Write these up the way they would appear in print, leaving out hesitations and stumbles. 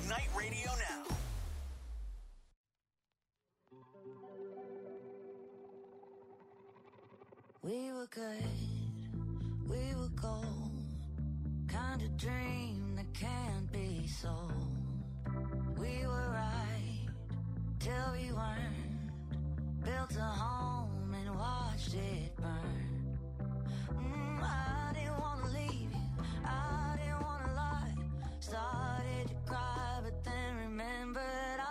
Ignite Radio now. We were good, we were gold, kind of dream that can't be sold. We were right till we weren't, built a home and watched it burn. I didn't want to leave you, I didn't want to lie. Started to cry but then remembered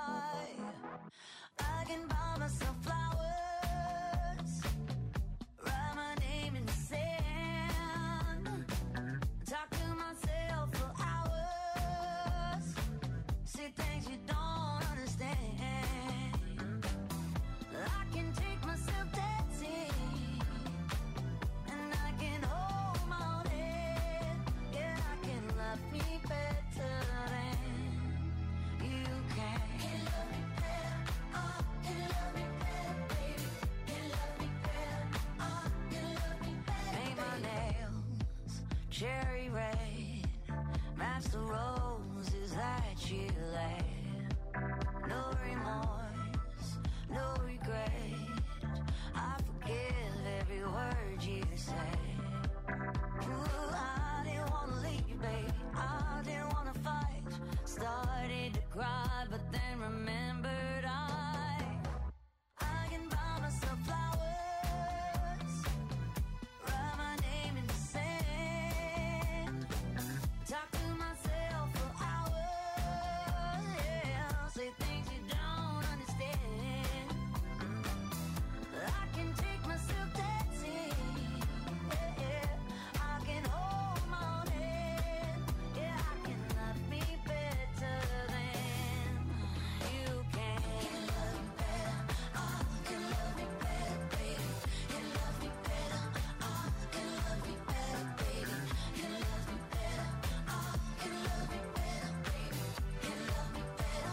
I can buy myself flowers, write my name in the sand, talk to myself for hours, say things you don't understand. I can take myself dancing, and I can hold my own head. Yeah, I can love me better than you can. Can love me better, can love me better, baby. Can love me better, can love me better. Paint my nails cherry red, match the roses that you laid. No remorse, no regret, I forgive every word you say. Ooh, I didn't want to leave, babe, I didn't want to fight. Started to cry, but then remembered I can buy myself flowers, write my name in the sand, talk to myself for hours, yeah, say things you don't understand. I can take myself dancing, yeah, I can hold my own head, yeah, I can love me better than you can. Can love me better, can love me better, baby. Can love me better, can love me better, baby. Can love me better, can love me better, baby. Can love me better.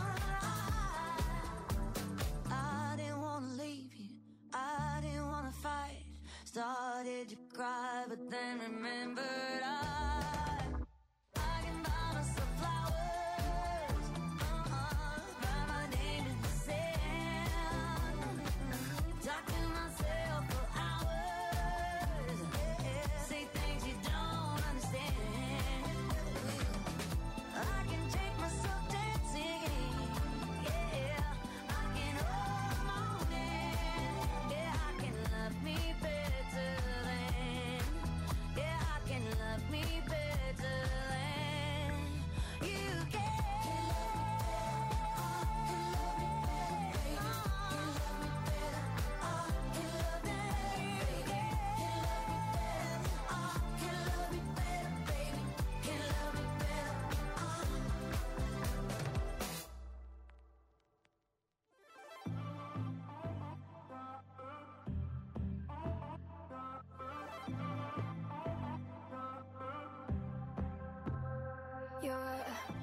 I didn't want to leave you, I didn't want to fight. Started to cry, but then remembered I can buy myself flowers, write my name in the sand, talk to myself for hours, yeah, say things you don't understand. I can take myself dancing, yeah, I can hold my own hand, yeah, I can love me better than, yeah, I can love me better than you can. You're a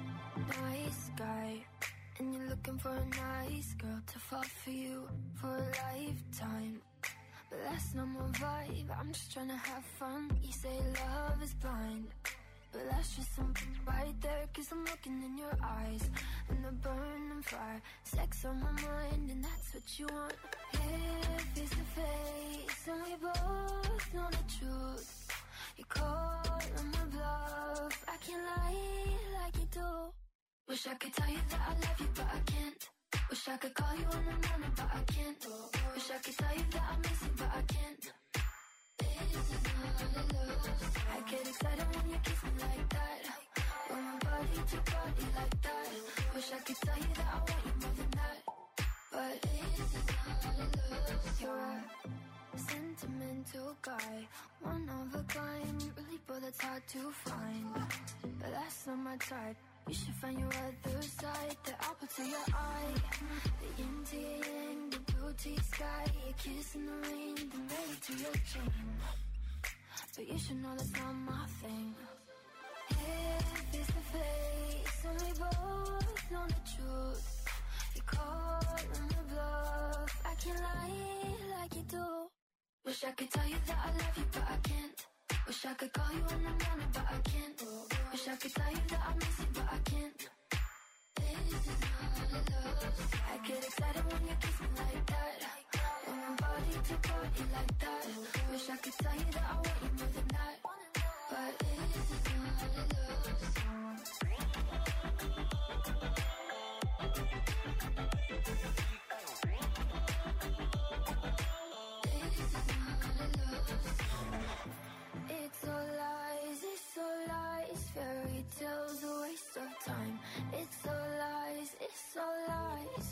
nice guy, and you're looking for a nice girl to fall for you for a lifetime. But that's not my vibe, I'm just trying to have fun. You say love is blind, but that's just something right there. Cause I'm looking in your eyes, and the burning fire. Sex on my mind, and that's what you want. Here, face to face, and we both know the truth. You call on my bluff, I can't lie like you do. Wish I could tell you that I love you, but I can't. Wish I could call you in the morning, but I can't. Wish I could tell you that I miss you, but I can't. This is not a love. I get excited when you kiss me like that, when my body to body like that. Wish I could tell you that I want you more than that, but this is not a love. You're a sentimental guy, one of a kind, really, but that's hard to find. But that's not my type. You should find your other side, the apple to your eye, the yin to your yang, the blue to your sky, a kiss in the rain, the melody to your chain. But you should know that's not my thing. Here, face to face, and we both know the truth. You call on the bluff, I can't lie like you do. Wish I could tell you that I love you, but I can't. Wish I could call you in the morning, but I can't. Wish I could tell you that I miss you, but I can't. This party like that. Wish I could tell you that I want you more than that, but this is not a love song. This is not a love song. It's all lies, it's all lies. Fairy tales, a waste of time. It's all lies, it's all lies.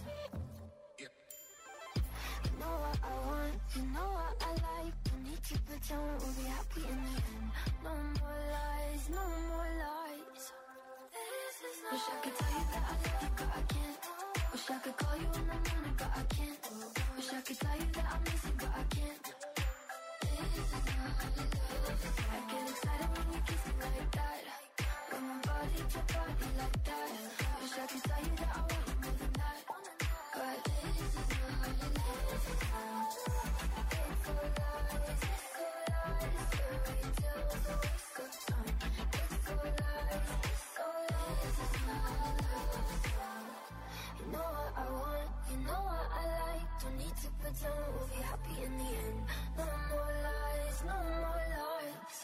You know what I want, you know what I like. Don't need to pretend we'll be happy in the end. No more lies, no more lies. Wish I could tell you that I love you, but I can't. Wish I could call you in the morning, but I can't. Wish I could tell you that I miss you, but I can't. This is not a love song. I get excited when we kiss it like that. When my body to body like that. Wish I could tell you that I want you more than that, but this is not a love song. It's all lies, it's all lies. Fairy tales, a waste of time. It's all lies, it's all lies. It's not a love song. You know what I want, you know what I like. Don't need to pretend we'll be happy in the end. No more lies, no more lies.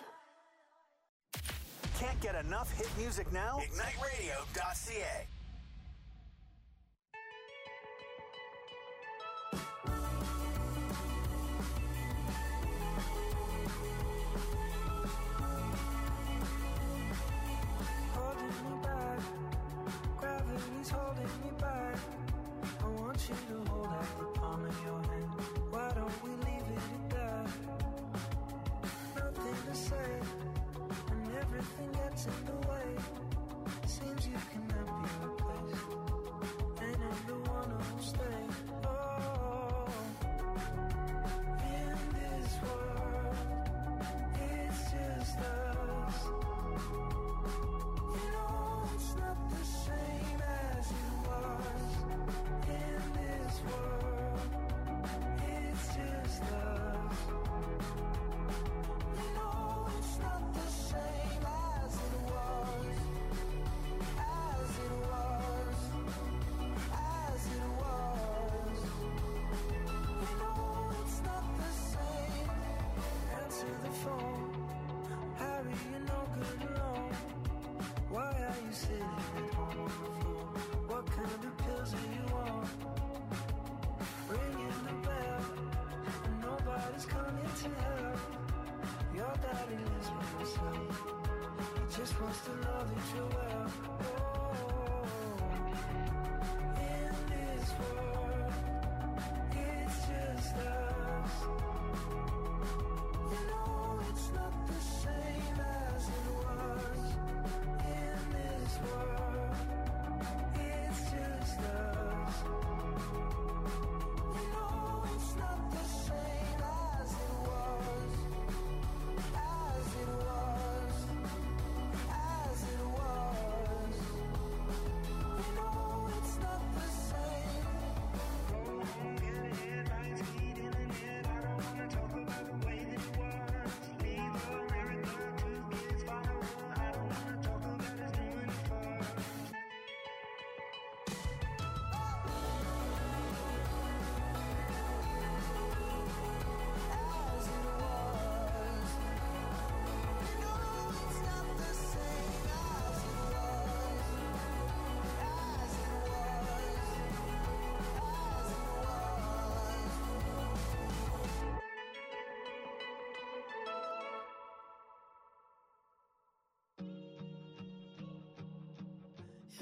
Can't get enough hit music now? IgniteRadio.ca. Holding me back, gravity's holding me back. I want you to hold out the palm of your hand. Why don't we leave it at that? Nothing to say, and everything gets in the way. Seems you cannot be replaced, and I'm the one who'll stay. Oh, in this world, it's just us. You know it's not the same as it was. In this world, it's just us. You know it's not the same as it was. As it was. As it was. You know it's not the same. Answer the phone. Harry, you're no good alone. Why are you sitting at home on the floor? What kind of pills are you on? Ringing the bell, and nobody's coming to help. Your daddy lives with himself. He just wants to know that you're well. Oh, in this world, it's just us. You know it's not the same as it was. In this world, it's just us. You know it's not the same as it was. As it was. As it was. You know it's not the same. Get headlights, heat in the net. I don't wanna talk about the way that it was. Leave America, 2 kids, follow. I don't wanna talk about us doing it first. As it was. You know it's not the same as it was. As it was. As it was.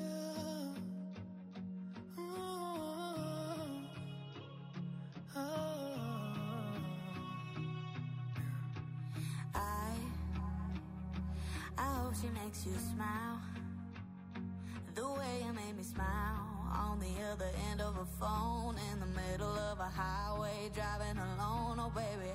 I hope she makes you smile the way you made me smile on the other end of a phone in the middle of a highway driving alone. Oh baby,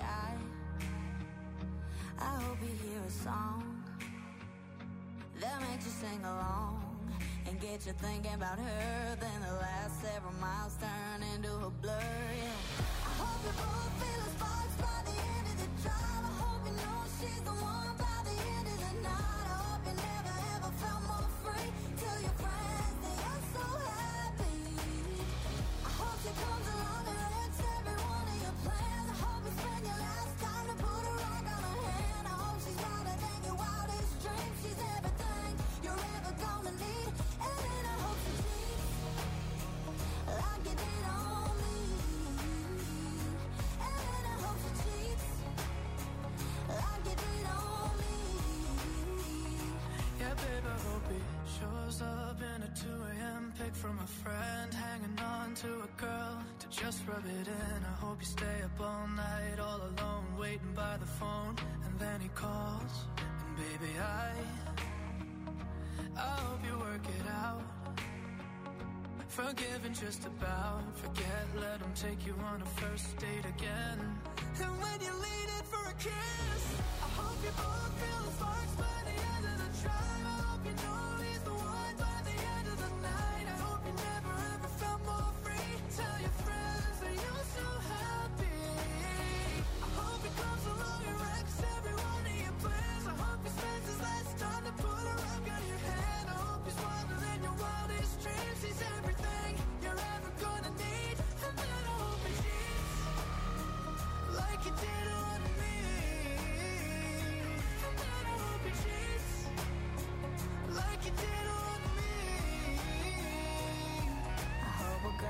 I hope you hear a song that makes you sing along and get you thinking about her. Then the last several miles turn into a blur. Yeah. I hope you both feel the sparks by the end of the drive. I hope you know she's the one by the end of the night. I hope you never ever felt more free. Tell your friends that you're so happy. I hope she comes along and wrecks every one of your plans. I hope you happy. Shows up in a 2 a.m. pic from a friend, hanging on to a girl to just rub it in. I hope you stay up all night, all alone, waiting by the phone. And then he calls, and baby, I hope you work it out. Forgiven just about, forget, let him take you on a first date again. And when you lean in for a kiss, I hope you both feel the sparks by the end of the drive. I hope you know he's the one by the end of the night. I hope you never ever felt more free. Tell your friends that you're so happy. I hope he comes along and wrecks every one of your plans. I hope he spends his last time to put a rock on your hand. I hope he's wilder than your wildest dreams. He's everything you're ever gonna need. And then I hope he cheats like you did on me. And then I hope he cheats like you did on me. I hope it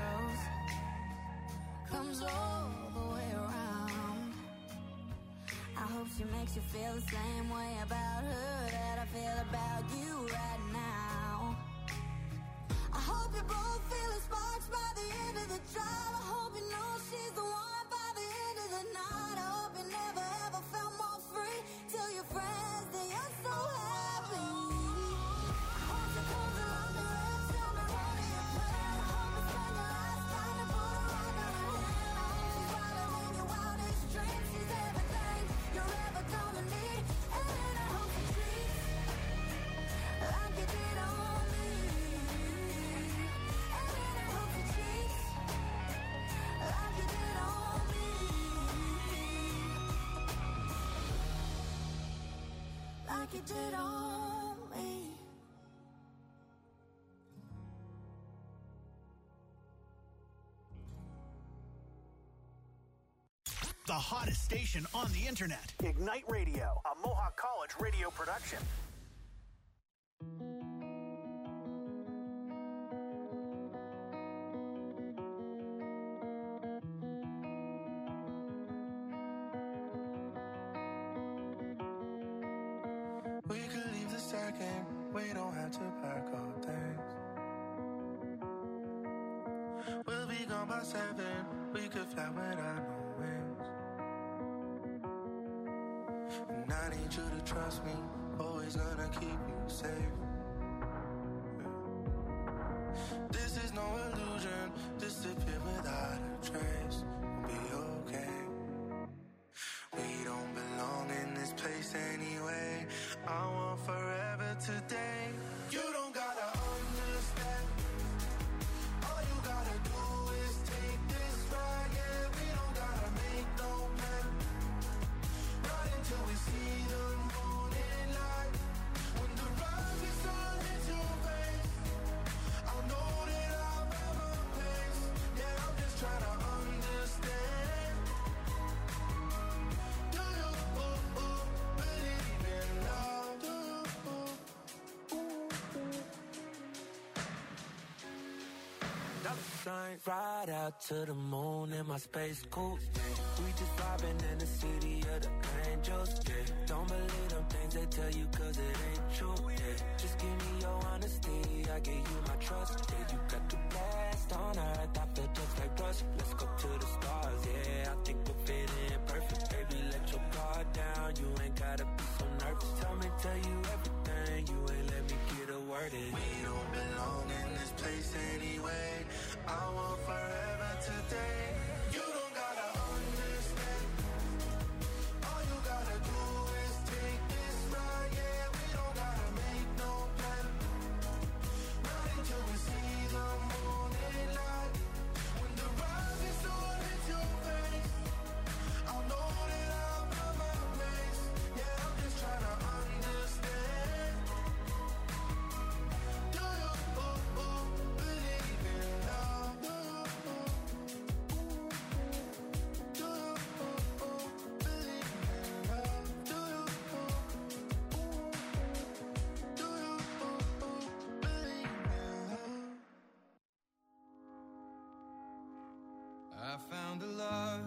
comes all the way around. I hope she makes you feel the same way about her that I feel about you right now. I hope you both feel the sparks by the end of the drive. I hope you know she's the one by the end of the night. I hope you never ever felt more free. Tell your friends that you're so happy. I hope she comes along and wrecks every one of your plans. I hope you spend your last time to put a rock on her hand. I hope she's wilder than your wildest dreams. She's everything you're ever gonna need. And then I hope she treats like you did on me. And then I hope she treats like you did on me. Like you did on me. The hottest station on the internet. Ignite Radio, a Mohawk College radio production. We could leave the second, we don't have to pack up things. We'll be gone by 7, we could fly without no wings. And I need you to trust me, always gonna keep you safe. This is no illusion, disappear without a trace. We'll be okay. We don't belong in this place anyway. I want forever today. You don't gotta understand. All you gotta do is take this ride. Yeah, we don't gotta make no plan. Not until we see the morning light. When the rise is on into your face, I'll know that I'll have a place. Yeah, I'm just trying to understand. Do you believe in love? Do you? Dollar signs, ride out to the moon in my space coupe. We just vibing in the city of the angels. Yeah, don't believe them things they tell you 'cause it ain't true. Yeah, just give me your honesty, I give you my trust. Yeah, you got the best on earth, I feel just like trust. Let's go to the stars. Yeah, I think we'll fit in perfect. Baby, let your guard down. You ain't gotta be so nervous. Tell you everything. You ain't let me get a word in. We don't belong in this place anyway. I want forever today. You don't gotta understand. All you gotta do is take this ride. Yeah, we don't gotta make no plan. Not until we see the morning light. When the rise is on into your face, I'll know that I'll have my place. Yeah, I'm just trying to understand. Do you believe in love? Do you believe in love? Do you believe in love? I found a love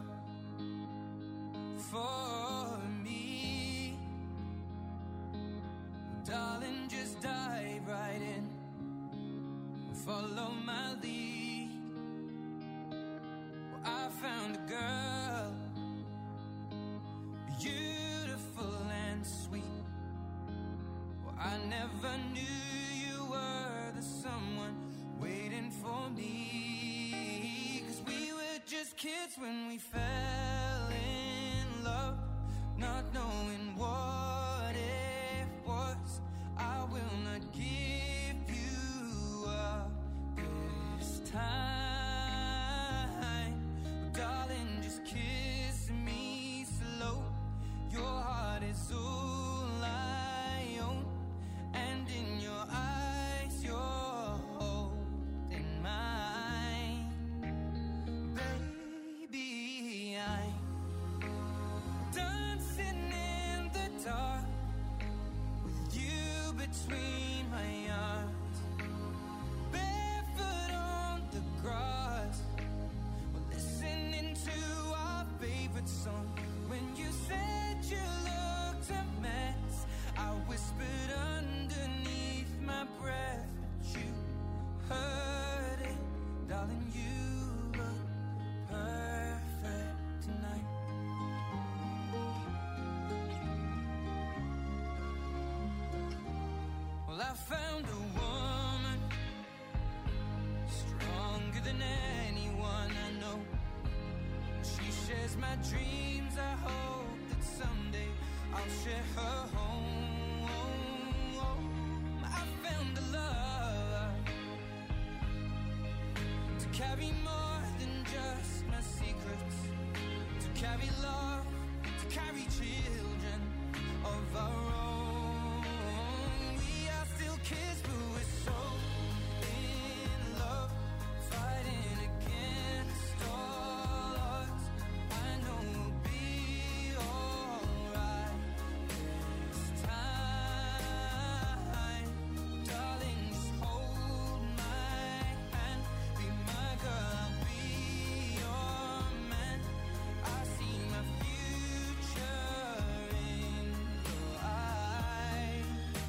for me. Darling, just dive right follow my lead. Well, I found a girl, beautiful and sweet. Well, I never knew you were the someone waiting for me. 'Cause we were just kids when we fell in love, not knowing what it was. I will not give you up this time, darling, just kiss me slow. Your heart is all I own, and in your eyes you're holding mine. Baby, I'm dancing in the dark with you between my arms, barefoot on the grass. We're listening to our favorite song. When you said you looked a mess, I whispered underneath my breath, but you heard it, darling. You look perfect tonight. Well, I found a woman stronger than anyone I know. She shares my dreams. I hope that someday I'll share her home. I found a love to carry more than just my secrets, to carry love, to carry children of our own. We are still kids, but we're so in love, fighting against all odds. I know we'll be alright this time. Darling, just hold my hand, be my girl, I'll be your man. I see my future in your eyes.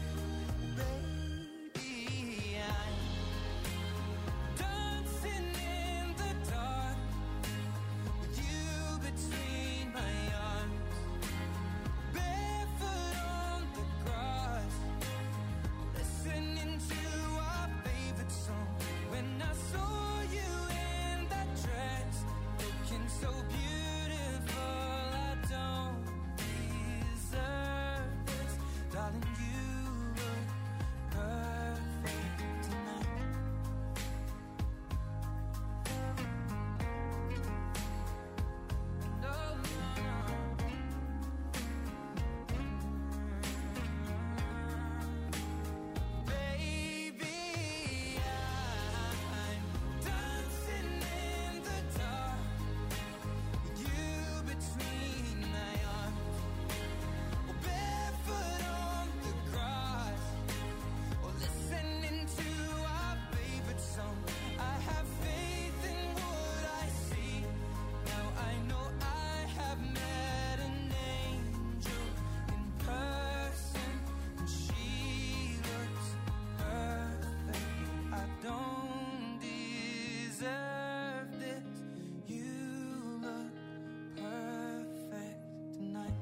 Baby, I'm dancing in the dark with you between my arms, barefoot on the grass, listening to our favorite song. When I saw you in that dress, looking so beautiful, I don't deserve this, darling. You look perfect tonight. No, baby, I'm dancing in the dark with you between my arms, or barefoot on the grass, or listening to our favorite song. I have faith in what I see. Now I know I have met an angel in person, and she looks perfect. I don't deserve this. You look perfect tonight.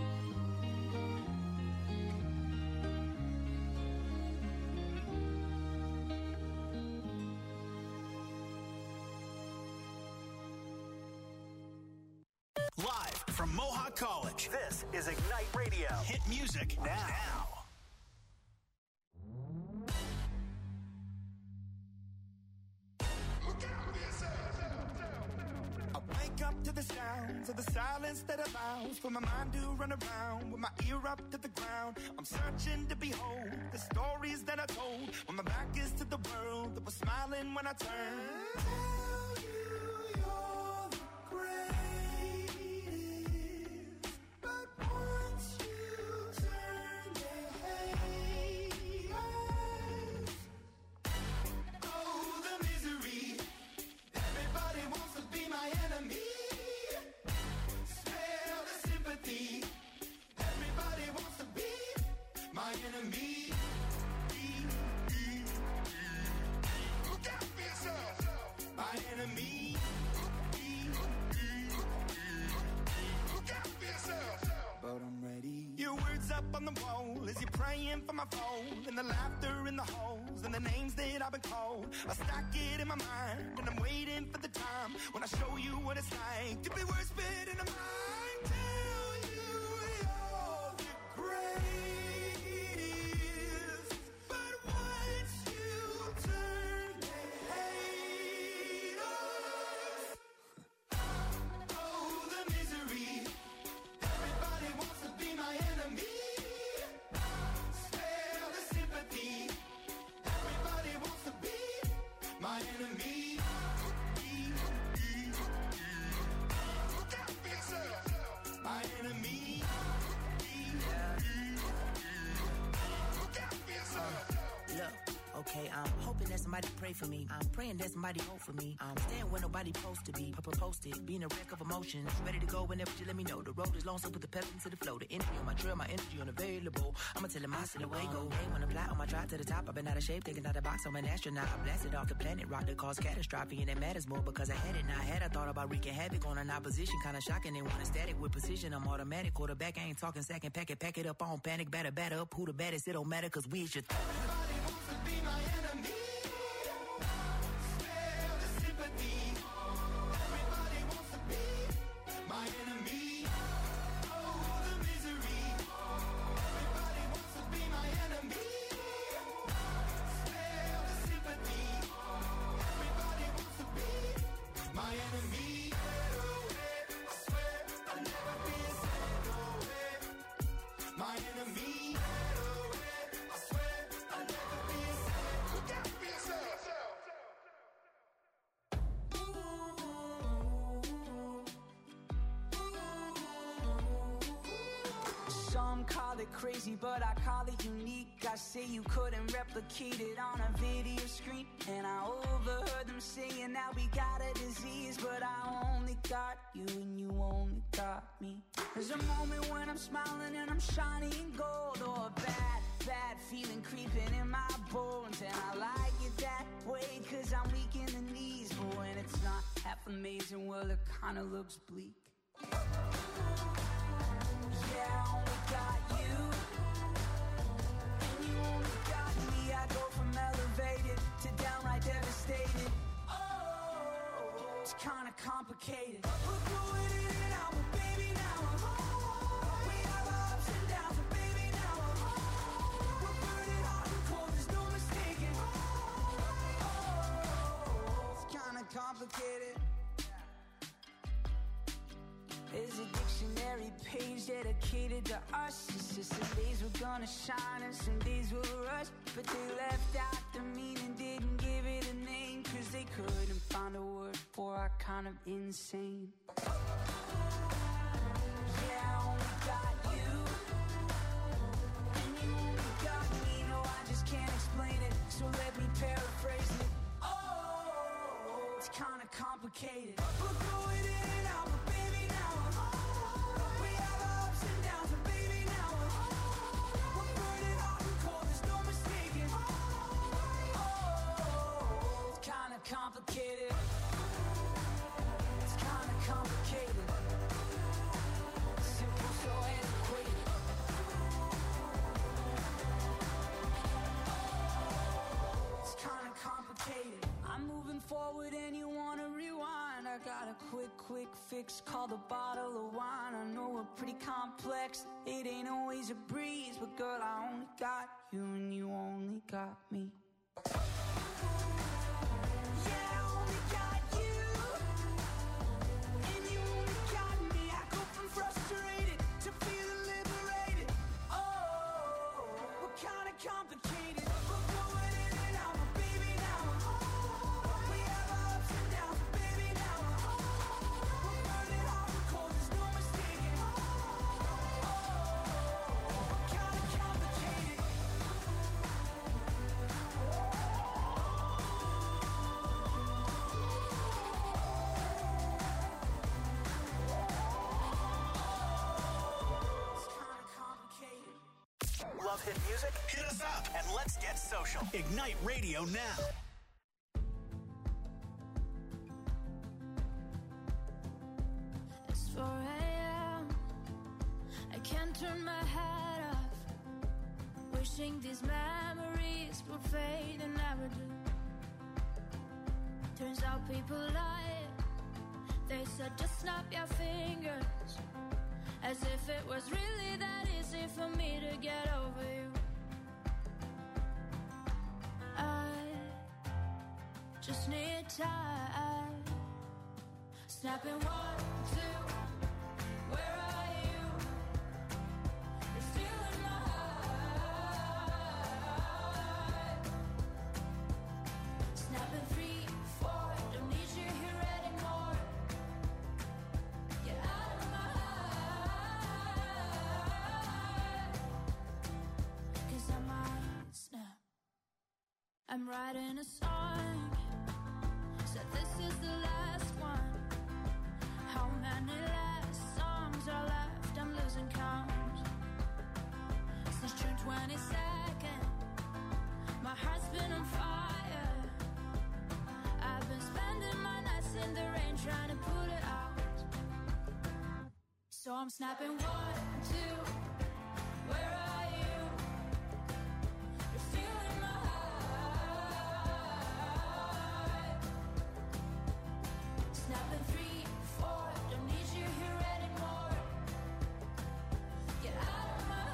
Live from Mohawk College, this is Ignite Radio. Hit music now. I wake up to the sounds of the silence that allows for my mind to run around with my ear up to the ground. I'm searching to behold the stories that I told when my back is to the world that was smiling when I turned. Tell you you're the greatest, but once you turn, they hate us. Oh, the misery. Everybody wants to be my enemy. Spare the sympathy. Everybody wants to be my enemy. Look on the wall as you're praying for my phone, and the laughter in the halls and the names that I've been called. I stack it in my mind and I'm waiting for the time when I show you what it's like to be worse fit in a mind. Tell you you're the greatest, but once you turn, they hate us. Oh, the misery. Everybody wants to be my enemy. Spare the sympathy. Everybody wants to be my enemy. Look out for yourself. My enemy. Look out for yourself. Look, okay, I'm hoping that somebody pray for me. I'm praying that somebody hope for me. I'm staying where nobody supposed to be. Posted, being a wreck of emotions. Ready to go whenever you let me know. The road is long, so put the pedal into the flow. The energy on my trail, my energy unavailable. I'ma tell him I see the way go. Hey, when I fly on my drive to the top, I've been out of shape, thinking out the box. I'm an astronaut. I blasted off the planet, rock that caused catastrophe, and it matters more because I had it. Now I had, I thought about wreaking havoc on an opposition, kinda shocking. They want a static with precision. I'm automatic, quarterback. I ain't talking second, pack it up on panic, batter up. Who the baddest? It don't matter, cause we is your Everybody wants to be my enemy. Spare the sympathy. Everybody wants to be my enemy. Oh, the misery. Everybody wants to be my enemy. Spare the sympathy. Everybody wants to be my enemy. I swear I'll never be a my enemy. I swear I'll never be a look out for yourself. Some call it crazy, but I call it unique. I say you couldn't replicate it on a video screen, and I overheard them saying that we got a disease, but I only got you and you only got me. There's a moment when I'm smiling and I'm shining in gold, or a bad feeling creeping in my bones, and I like it that way cause I'm weak in the knees, but when it's not half amazing, well it kinda looks bleak. Yeah, I only got you, and you only got me. I go from elevated to downright devastated. Oh, it's kinda complicated. We're going in and out, but baby now I'm home. We have our ups and downs, but baby now I'm home. We're burning hot and cold, there's no mistaking. Oh, it's kinda complicated. There's a dictionary page dedicated to us. It's just some days we're gonna shine and some days we'll rush, but they left out the meaning, didn't give it a name, cause they couldn't find a word for our kind of insane. Yeah, I only got you, and you only got me. No, I just can't explain it, so let me paraphrase it. Oh, it's kinda complicated. We're going in and out, but baby now I'm home. We have our ups and downs, but baby now I'm home. We're burning hot and cold, there's no mistaking. Oh, it's kinda complicated. It's kinda complicated. Simple, so antiquated. It's kinda complicated. I'm moving forward and you wanna rewind. I got a quick fix called a bottle of wine. I know we're pretty complex, it ain't always a breeze, but girl, I only got you and you only got me. Yeah, I only got you, and you only got me. I go from frustrated to feeling liberated. Oh, we're kinda complicated. We're going in and out, but baby now I'm home. We have our ups and downs, but baby now I'm home. We're burning hot and cold, there's no mistaking. Oh, we're kinda complicated. It's kinda complicated. Love hit music? Hit us up and let's get social. Ignite Radio now. It's 4 a.m. I can't turn my head off. Wishing these memories would fade and never do. Turns out people lie. They said just snap your fingers, as if it was really that easy for me to get over you. I just need time. Snapping 1, 2. Where are you? You're still in my heart. Snapping 3, 4. Don't need you here anymore. Get out of my heart. 'Cause I might snap. I'm writing a song. Said this is the last one. How many last songs are left? I'm losing count. Since June 22nd, my heart's been on fire. I've been spending my nights in the rain trying to put it out. So I'm snapping 1, 2. Where are you? You're still in my heart. Snapping 3, 4. Don't need you here anymore. Get out of my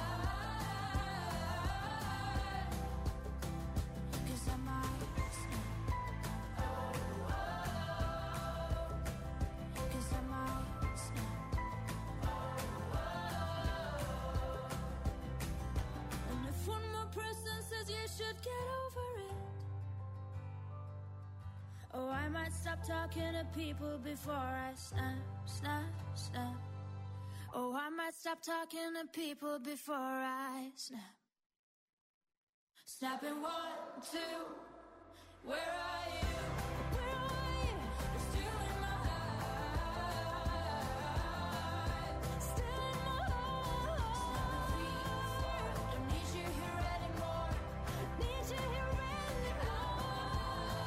heart. 'Cause I might snap. 'Cause I might snap. And if one more person says you should get over it, oh, I might stop talking to people before I snap, snap, snap. Oh, I might stop talking to people before I snap. Snapping 1, 2. Where are you? Where are you? You're still in my heart. Still in my heart. Snapping 3, 4. Don't need you here anymore. Need you here anymore.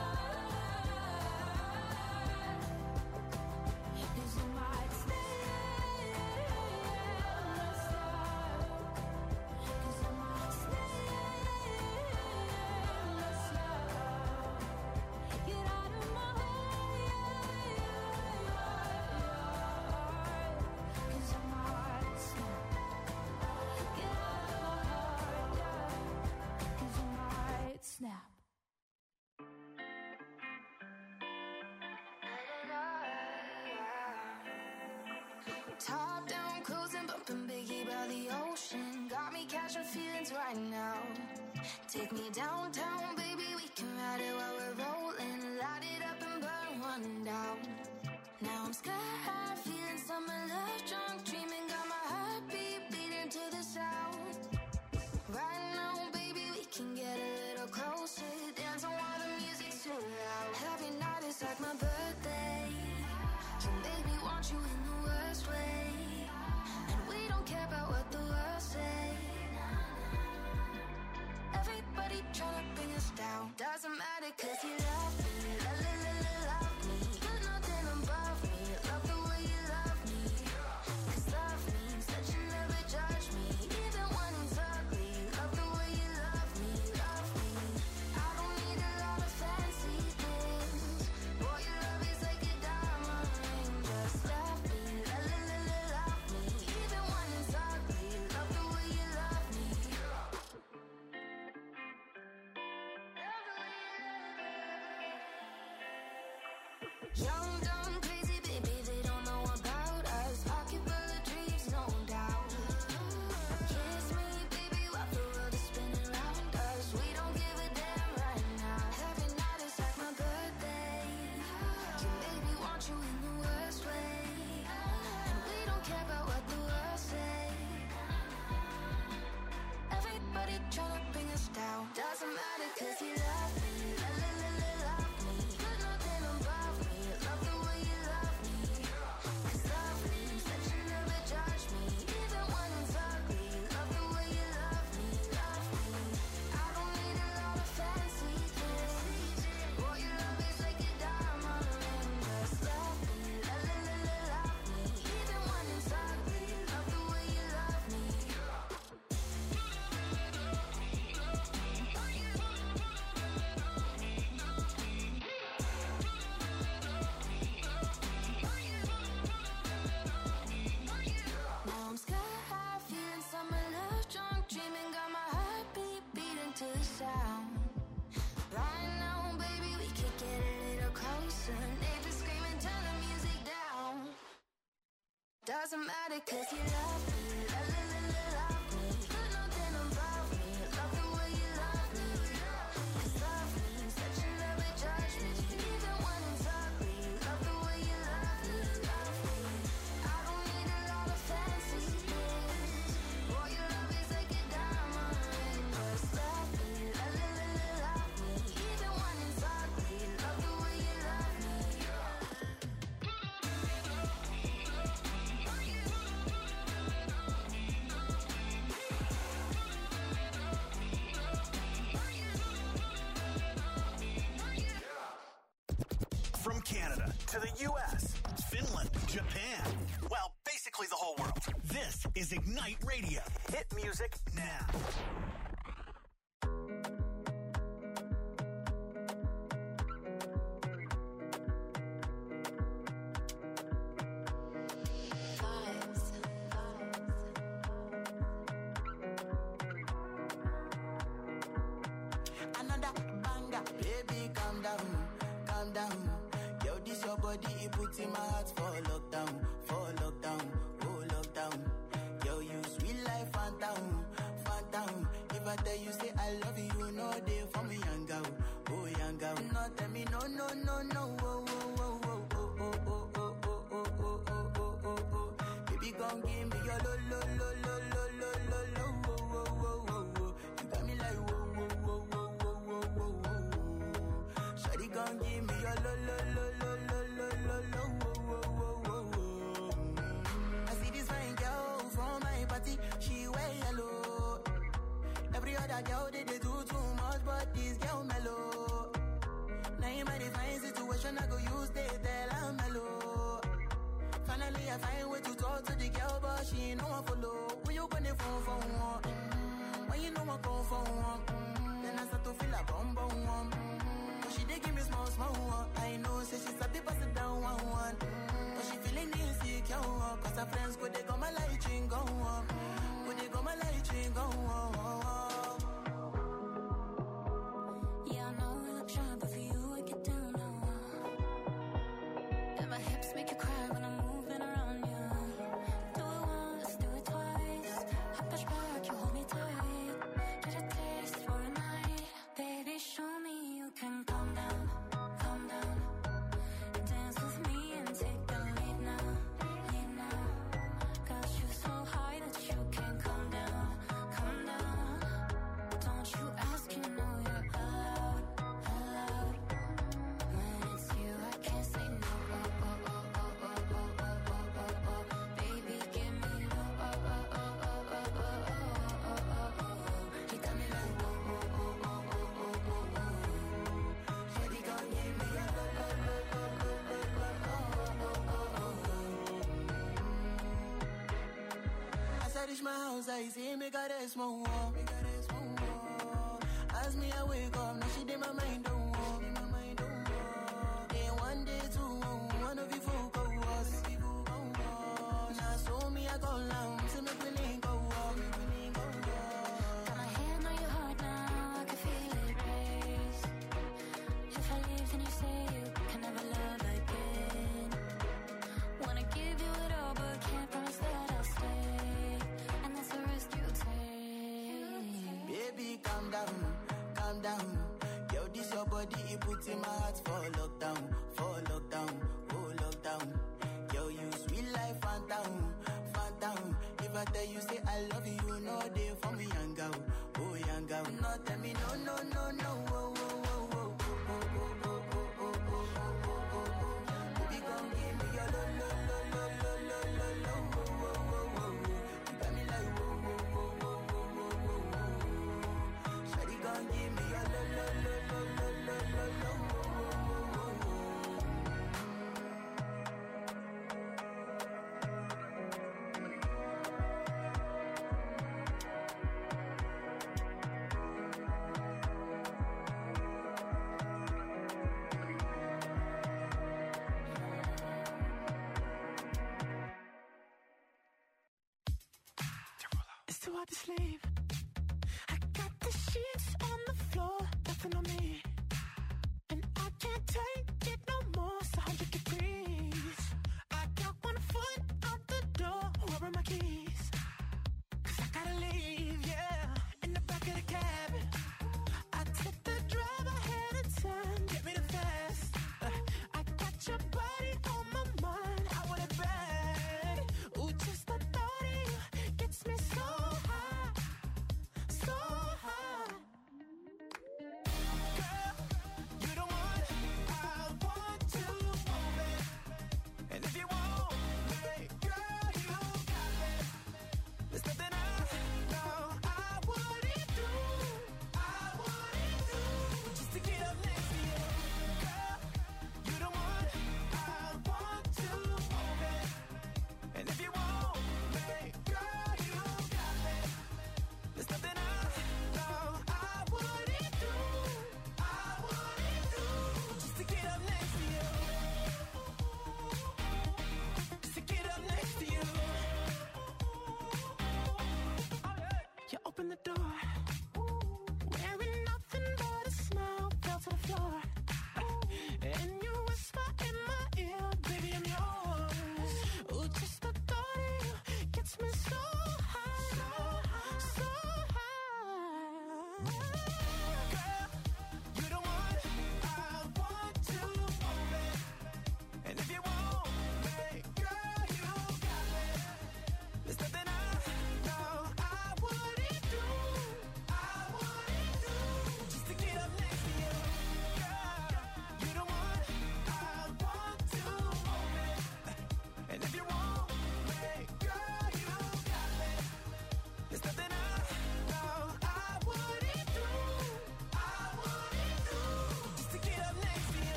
'Cause I might stay myself. 'Cause I might stay myself. Get out of my heart. 'Cause I might snap. Get out of my heart, yeah. 'Cause I might snap. Top down, cruising, bumping Biggie by the ocean. Got me catching feelings right now. Take me downtown, baby, we can ride it while we're rolling. Light it up and burn one down. Now I'm sky, feeling summer love, drunk, dreaming, got my heartbeat beating to the sound. Right now, baby, we can get a little closer. Dancing while the music's too loud. Every night is like my birthday. You make me want you in the worst way. And we don't care about what the world say. Everybody tryna bring us down. Doesn't matter 'cause you love me. Love me. You're nothing above me. Love the way you love me. 'Cause love means that you never judge me. Even when it's ugly. Love the way you love me. Love me. I don't need a lot of fancy things. Boy, your love is like a diamond ring. Just love me. Love me. Even when it's ugly. Love the way you love me. Young, dumb, crazy, baby, they don't know about us. Pocket full of dreams, no doubt. Kiss me, baby, while the world is spinning around us. We don't give a damn right now. Every night is like my birthday. You make me want you in the worst way. And we don't care about what the world say. Everybody tryna bring us down. Doesn't matter 'cause you love me. Love me. You're nothing above me. Love the way doesn't matter, cause you love me, love me. Put nothing above me, love the way you love me. Cause love me, such a love it judge me. Even when it's ugly, love the way you love me, love me. I don't need a lot of fancy things. Boy, your love is like a diamond ring. Just love me, love me. Even when it's ugly, love the way you love me. From Canada to the U.S., Finland, Japan, well, basically the whole world. This is Ignite Radio. Hit music now. Another banger, baby, calm down, calm down. Yo, this your body, it puts in my heart for lockdown, oh lockdown. Yo, you sweet life, phantom, phantom. If I tell you say I love you, you know they for me, young girl, oh young girl. No, tell me no, no, no, no, oh, oh, oh, oh, oh, oh, oh, oh, oh, oh, oh, oh, oh, oh. Baby, gon' give me your lo, lo, lo, lo, lo, lo, lo, lo, oh, oh, oh, oh, oh. You got me like whoa, whoa, whoa, whoa, whoa, whoa, whoa, whoa. Shawty gon' give me your lo, lo, lo, lo, lo, lo, lo, lo, oh, oh, oh, oh, oh. I see this fine girl from my party, she wear yellow. Every other girl they do too much, but this girl mellow. Now in my divine situation, I go use they tell I'm mellow. Finally I find way to talk to the girl, but she ain't no one follow. When you gonna phone for one? When you know I come for one? Then I start to feel a bum bum one. But she dey give me small small one. I know say she's a bit pass it down one. But she feeling insecure, cause her friends go they go my light ring go on. Go they go my light ring go on. Yeah, I know we look shy, but for you I get down low. And my hips make you cry when I'm moving around you. Do it once, do it twice. I push back, you hold me tight. Get a taste for a night. Baby, show me you can calm down, calm down. Dance with me and take the lead now, lead now. Got you so high that you can't come down, come down. Don't you ask, you know you're allowed, allowed. When it's you, I can't say no. Oh, oh, oh, oh, oh, oh, oh, oh, oh, oh. Baby, give me oh, oh, oh, oh, oh, oh, oh, oh, oh, oh. You got me like oh, oh, oh, oh, oh, oh, oh, oh. Shawty gon' give me a lo, lo, lo, lo, lo, lo, lo, oh, oh, oh, oh. As I reach my house, I see me got a small wall. As me I wake up, now she did my mind don't walk. Day one, day two, one of you folk go us. Now so me I go down, see me feeling go walk. Got my hand on your heart now, I can feel it race. If I leave, then you say you can never love again. Wanna give you it all, but can't promise that I'll stay. And that's the risk you take. Baby, calm down, calm down. Yo, this your body, it puts in my heart for lockdown, oh lockdown. Yo, you sweet life, phantom, phantom. If I tell you say I love you, you know they for me, young girl, oh young girl. No, tell me no, no, no, no, oh, oh, oh, oh, oh, oh, oh, oh, oh, oh, oh, oh, oh. Baby, gon' give me your lo, lo, lo, lo, lo, lo, lo, lo, oh, oh, oh, oh. You got me like whoa, whoa, whoa, whoa, whoa, whoa, whoa. Shawty gon' give me your lo, lo, lo, lo, lo, lo, lo, lo, oh, oh, oh, oh, oh. It's too hard to sleep. I got the sheets on the floor, nothing on me. And I can't take it no more, it's 100 degrees. I got one foot out the door,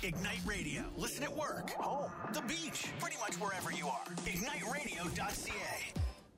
Ignite Radio. Listen at work, home, the beach, pretty much wherever you are. IgniteRadio.ca.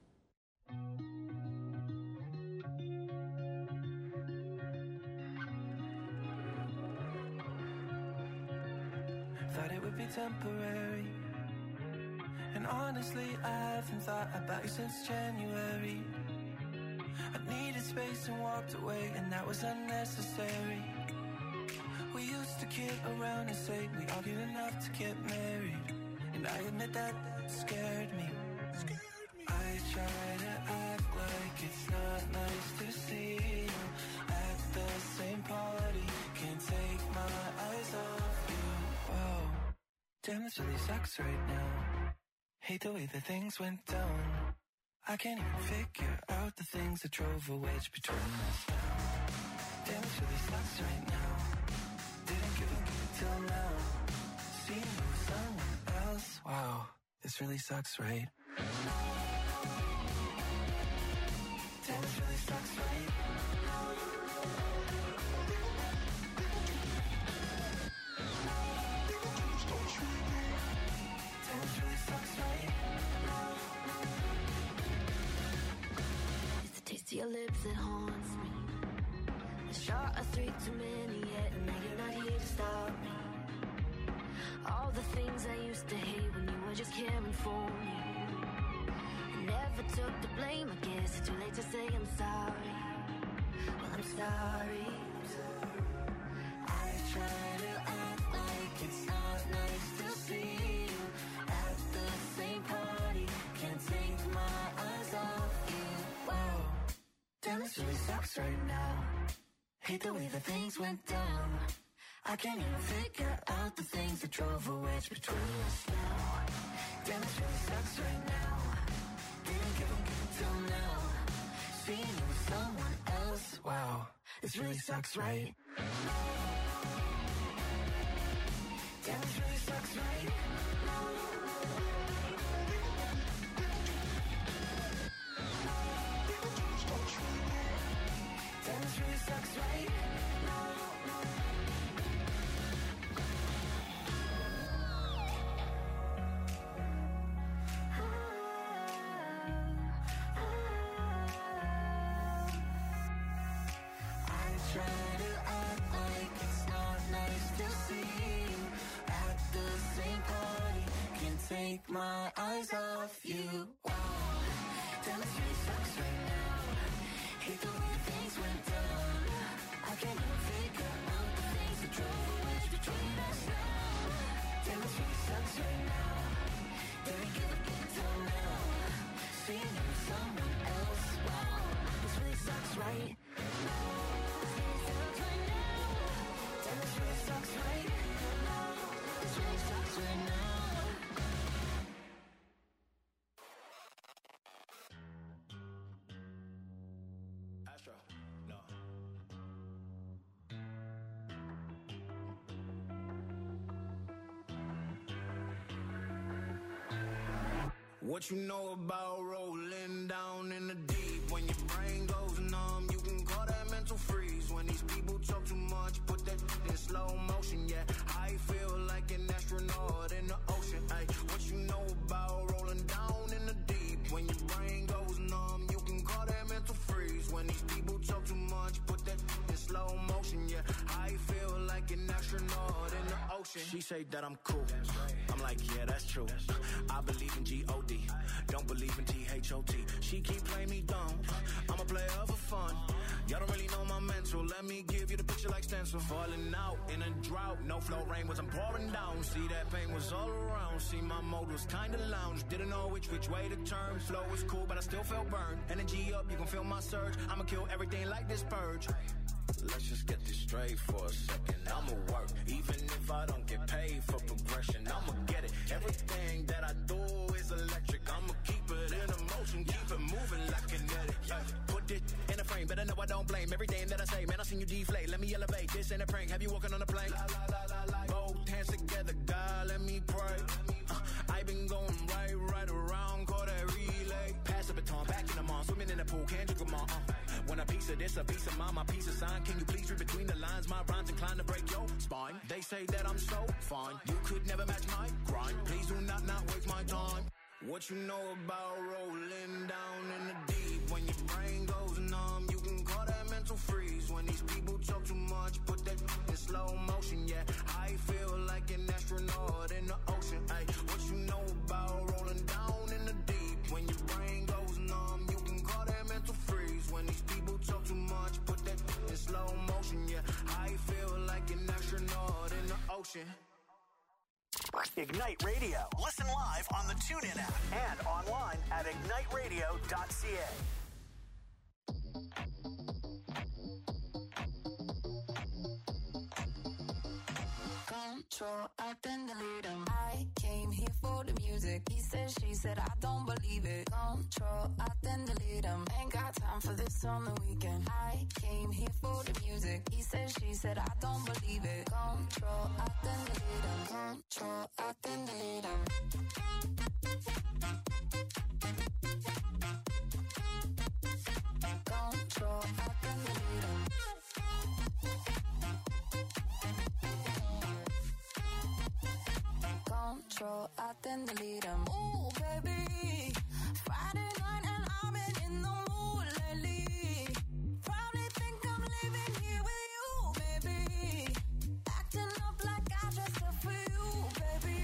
Thought it would be temporary, and honestly I haven't thought about you since January. I needed space and walked away, and that was unnecessary. We used to kid around and say we argued enough to get married, and I admit that scared me. I try to act like it's not nice to see you at the same party. Can't take my eyes off you. Wow, damn, this really sucks right now. Hate the way that things went down. I can't even figure out the things that drove a wedge between us now. Damn, this really sucks right now. Didn't give a till now. Seeing you with someone else. Wow, this really sucks, right? Damn, this really sucks, right? Damn, this really sucks, right? It's the taste of your lips that haunts me. A shot of 3 too many yet, and now you're not here to stop me. All the things I used to hate when you were just caring for me. I never took the blame, I guess it's too late to say I'm sorry. Well, I'm sorry. I try to act like it's not nice to see you at the same party. Can't take my eyes off you. Wow, damn, this really sucks right now. Hate the way that things went down. I can't even figure out the things that drove a wedge between us now. Damn, this really sucks right now. Didn't give a till now. Seeing you with someone else. Wow, this really sucks, right? Damn, this really sucks, right? Damn, this really sucks, right? Try to act like it's not nice to see you at the same party. Can't take my eyes off you. Wow, damn, this really sucks right now. Hate the way things went down. I can't even figure out the things that drove a wedge between us now. Damn, this really sucks right now. Didn't give a till now. Seeing you with someone else. Wow, this really sucks, right? This really sucks right now. This really sucks right now. Astro, no. What you know about rolling down in the deep? When your brain goes numb, you can call that mental freeze. When these people talk too much, put that in slow motion, yeah. I feel like an astronaut in the ocean, ay. What you know about rolling down in the deep? When your brain goes numb, you can call that mental freeze. When these people talk too much, put that in slow motion, yeah. I feel like an astronaut in the ocean. She say that I'm cool. I'm like, yeah, that's true. I believe in G-O-D. Don't believe in T-H-O-T. She keep playing me dumb. I'm a player for fun. Y'all don't really know my mental. Let me give you the picture like stencil. Falling out in a drought. No flow rain wasn't pouring down. See, that pain was all around. See, my mode was kinda lounge. Didn't know which way to turn. Flow was cool, but I still felt burned. Energy up, you can feel my surge. I'ma kill everything like this purge. Let's just get this straight for a second. I'ma work, even if I don't get paid for progression. I'ma get it. Everything that I do is electric. I'ma keep it in motion, keep it moving like kinetic. Put it in a frame, better know I don't blame everything that I say. Man, I seen you deflate. Let me elevate. This ain't a prank. Have you walking on a plane? Both hands together, God, let me pray. I been going right around, call that relay. Pass the baton, back in the mall, swimming in the pool, can't drink them all. When a piece of this, a piece of mine, my piece of sign. Can you please read between the lines? My rhymes inclined to break your spine. They say that I'm so fine. You could never match my grind. Please do not waste my time. What you know about rolling down in the deep? When your brain goes numb, you can call that mental freeze. When these people talk too much, put that in slow motion. Yeah, I feel like an astronaut in the ocean. Ay, what you know about rolling down in the deep? When your brain goes numb, you can call that mental freeze. When these people talk too much, put that in slow motion. Yeah, I feel like an astronaut in the ocean. Ignite Radio. Listen live on the TuneIn app and online at igniteradio.ca. Control, I then delete him. I came here for the music. He said, she said, I don't believe it. Control, I then delete him. Ain't got time for this on the weekend. I came here for the music. He said, she said, I don't believe it. Control, I then delete him. Control, I then delete him. Control, I then delete him. Control, I then delete him. Ooh, baby, Friday night and I've been in the mood lately. Probably think I'm living here with you, baby. Acting up like I dressed up for you, baby.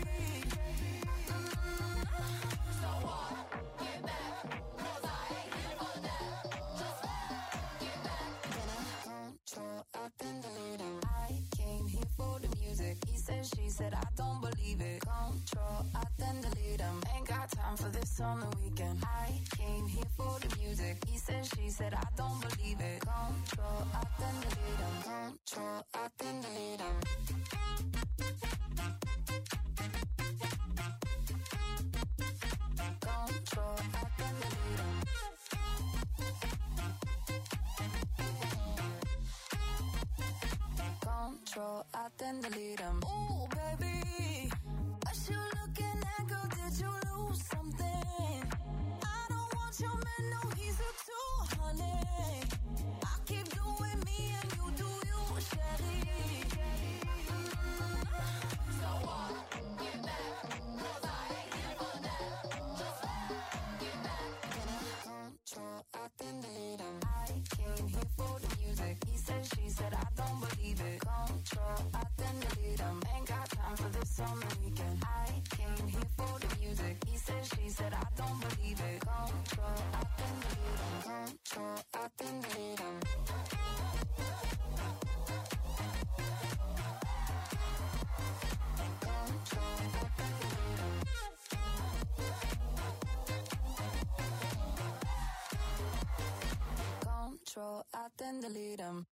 So what? Get back, 'cause I ain't here for that. Just get back. Then I control, I then delete him. I came here for the music. He said, she said, I don't believe it. Control, I then delete him. Ain't got time for this on the weekend. I came here for the music. He said, she said, I don't believe it. Control, I then delete him. Control, I then delete him. Control, I then delete him. Control, I then delete him. Ooh, baby, what you looking at, girl? Did you lose something? I don't want your man, no, he's a 200. I keep doing me and you do you, Shelly. So what? Get back, 'cause I ain't here for that. Just get back. Then I control, I then delete him. I came here for the music. He said, she said, I don't believe it. Control, I then delete him. Ain't got time for this on the weekend. I came here for the music. He said, she said, I don't believe it. Control, I then delete him. Control, I then delete him. Control, I then delete him. Control, I then delete him.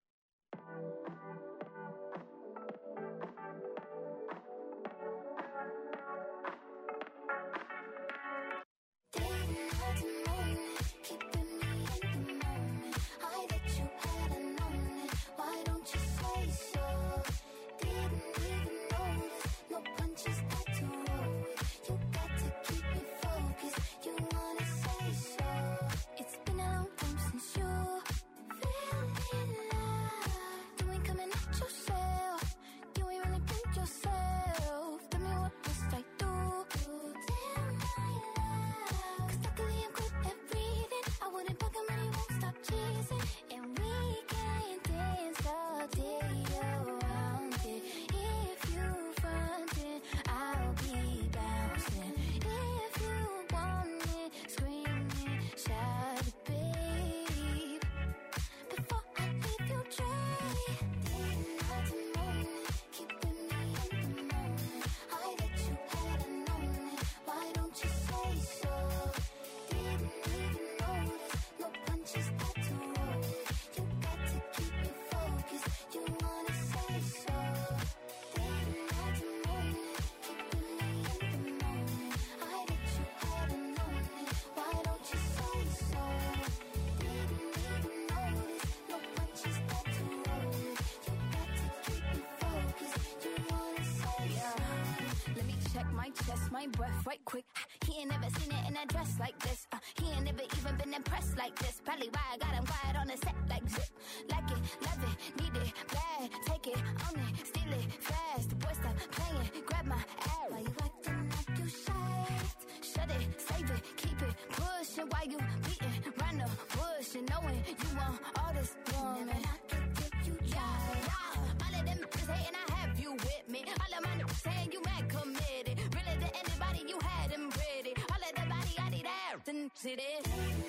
check my chest, my breath right quick. He ain't never seen it in a dress like this. He ain't never even been impressed like this. Probably why I got him quiet on the set like zip. Like it, love it, need it, bad. Take it, own it, steal it, fast. The boy stop playing, grab my ass. Why you acting like you shy? Shut it, save it, keep it pushing. Why you beating round the bush and knowing you want all this woman? Never knock it till you try. All of them bitches hating, I have you with me. All of my niggas saying you mad committed. Really to anybody you had them ready. All of the body I need out and see this.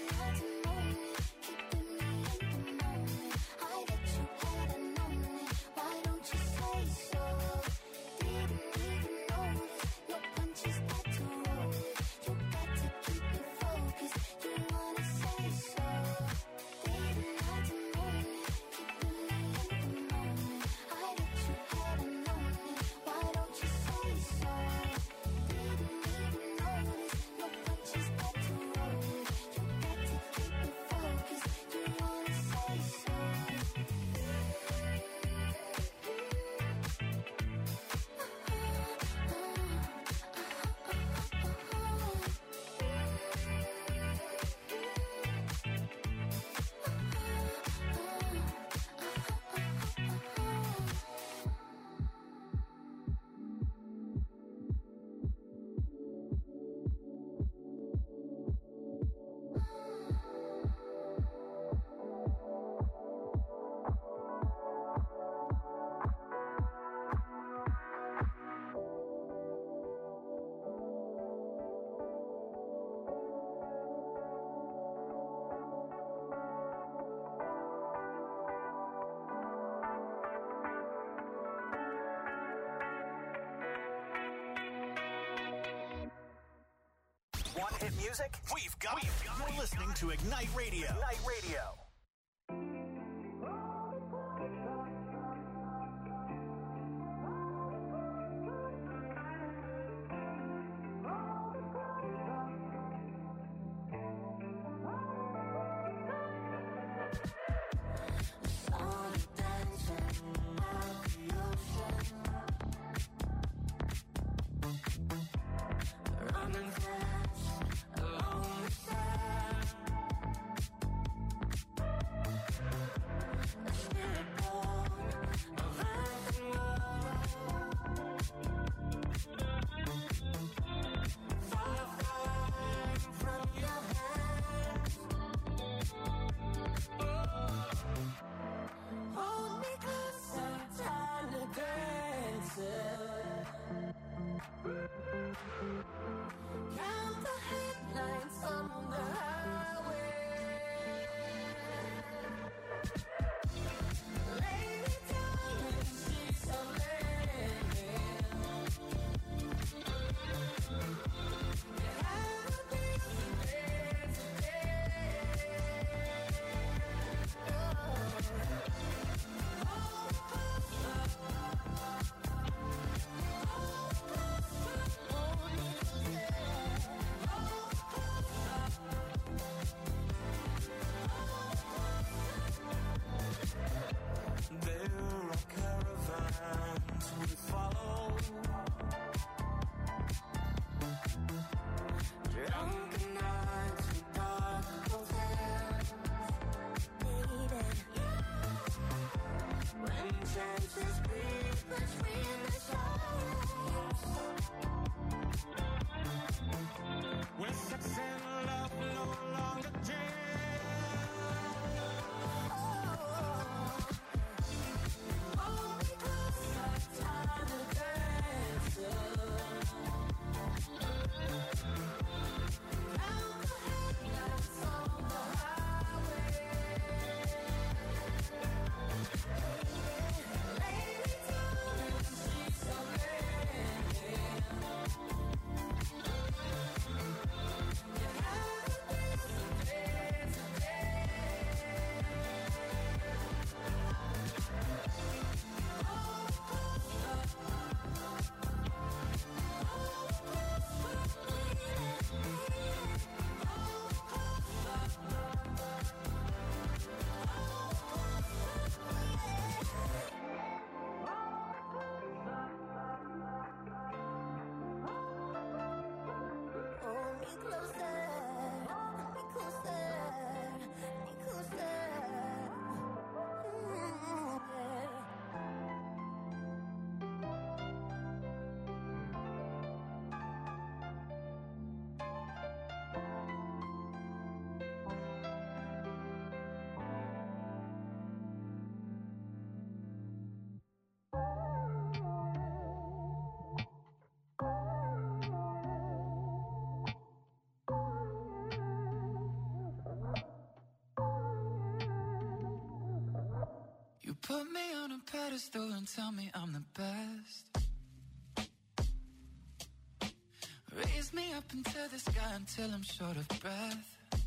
Want hit music? We've got it. You're listening to Ignite Radio. Ignite Radio. Running fast along the sand. you closer, me closer, me closer. You put me on a pedestal and tell me I'm the best. Raise me up into the sky until I'm short of breath.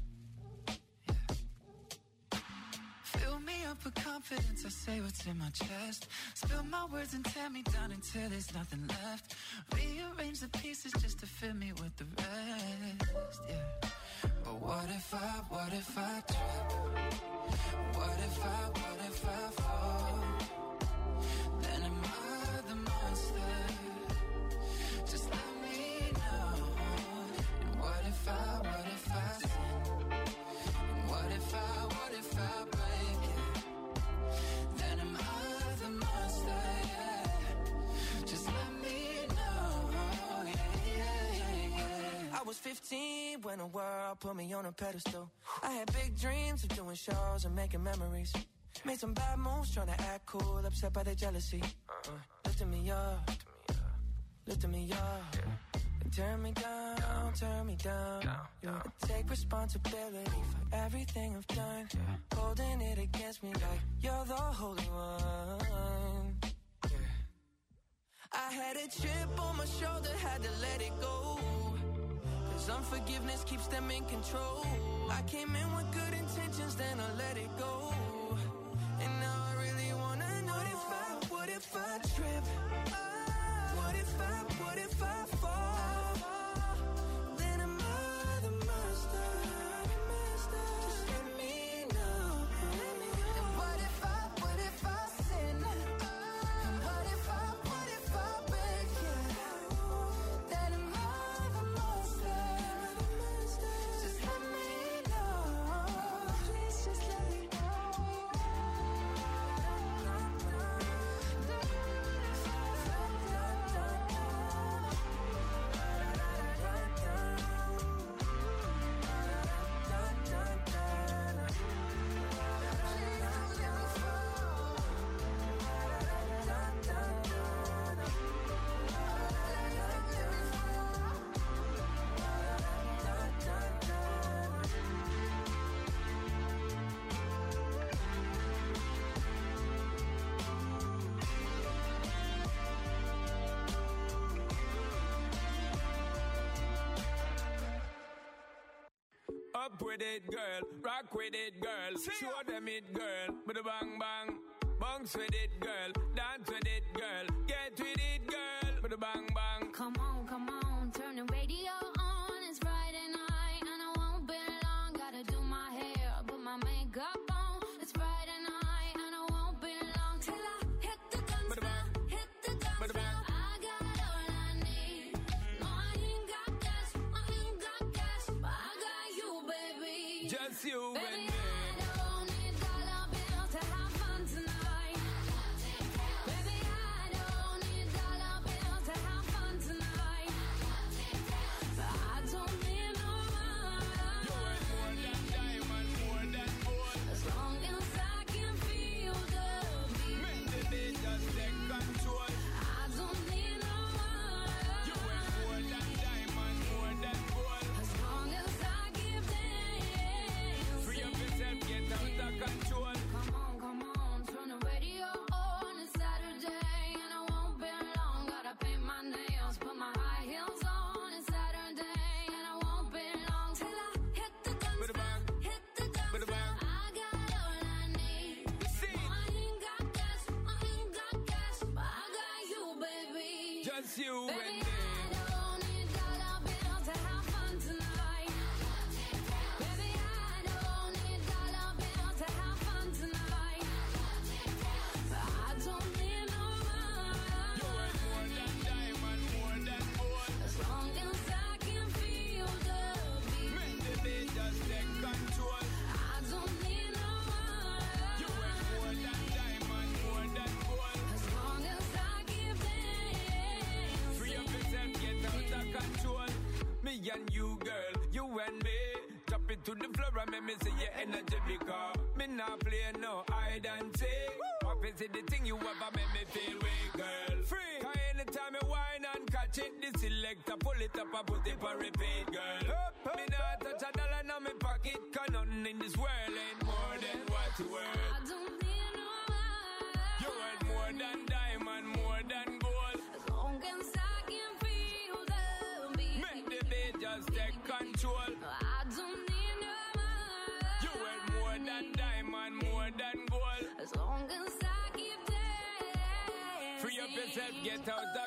Yeah. Fill me up with confidence, I say what's in my chest. Spill my words and tear me down until there's nothing left. Rearrange the pieces just to fill me with the rest. Yeah. But what if I trip? What if I fall? Then am I the monster? Just let me know. And what if I sin? And what if I break it? Then am I the monster? Yeah. Just let me know. Yeah. I was 15 when the world put me on a pedestal. I had big dreams of doing shows and making memories. Made some bad moves trying to act cool, upset by their jealousy. Lifting me up, lifting me up. And turn me down. Yeah. Take responsibility for everything I've done. Holding it against me like you're the holy one. I had a chip on my shoulder, had to let it go. Cause unforgiveness keeps them in control. I came in with good intentions, then I let it go. And now I really wanna know what if I trip? What if I fall? Then am I the master? Just let me know. And what if I sin? And what if I break it? Then am I the master? Just let me know. Please just let me know. Up with it, girl. Rock with it, girl. Show them it, girl. With a bang bang. Bounce with it, girl. Dance with it, girl. Get with it, girl. With a bang bang. Come on, turn the radio on. It's Friday night and I won't be long. Gotta do my hair, put my makeup on. It's Friday night and I won't be long till I hit the dance floor, hit the dance floor. I got all I need. No, I ain't got cash, but I got you, baby. Just you Baby, and me. I don't need dollar bills to have fun tonight. Baby, I don't need dollar bills to have fun tonight. But I don't need no money. You worth more than diamond, more than gold. As long as I can feel the beat. Make the beat just take control. I don't need no money. You worth more than diamond, more than gold. As long as I give dancing. Free up yourself, get out of control. Come on, turn the radio on. It's Saturday and I won't be long. Gotta paint my nails, put my high heels on. It's Saturday and I won't be long till I hit the dance With a floor, bang. hit the dance With a floor. bang. I got all I need. See No, I ain't got cash, but I got you, baby. just you Baby, and I me. don't need dollar bills to have fun tonight. Baby, I don't need dollar bills to have fun tonight. But I don't need no You worth money. more than diamond, more than gold. As long as I can feel the and you, girl, you and me. Drop it to the floor and make me see your energy because me not play no hide and seek. What is it the thing you ever make me feel weak, girl? Free. Cause anytime you whine and catch it, the selector pull it up and put it for repeat, girl. Me not touch a dollar in my pocket, cause nothing in this world ain't more than what you worth. I don't need no man. You worth more than diamond, more than gold. As long as I can feel the beat. Make the beat just take control. I don't need no man. You worth more than diamond, more than gold. As long as I keep dancing. Free up yourself, get out